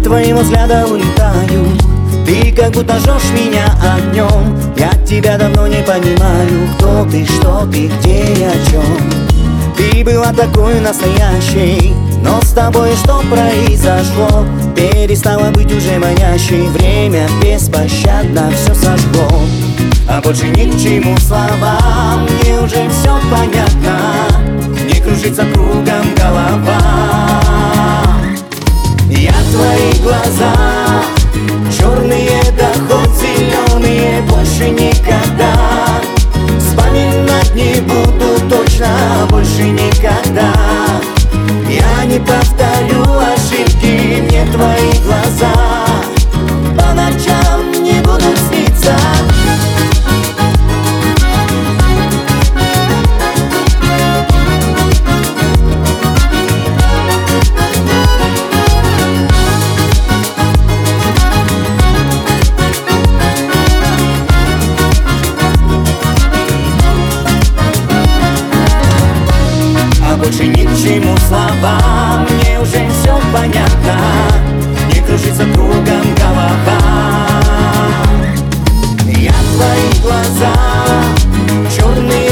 твоего взгляда улетаю. Ты как будто жжешь меня огнем. Я тебя давно не понимаю. Кто ты, что ты, где и о чем. Ты была такой настоящей, но с тобой что произошло? Перестала быть уже манящей. Время беспощадно все сожгло. А больше ни к чему слова, мне уже все понятно. Не кружится кругом голова. Я твои глаза, черные да хоть зеленые, больше никогда вспоминать не буду точно, больше никогда. Я не повторю ошибки, мне твои глаза по ночам не будут сниться. Больше ни к чему слова, мне уже все понятно. Не кружится кругом голова. Я твои глаза, черные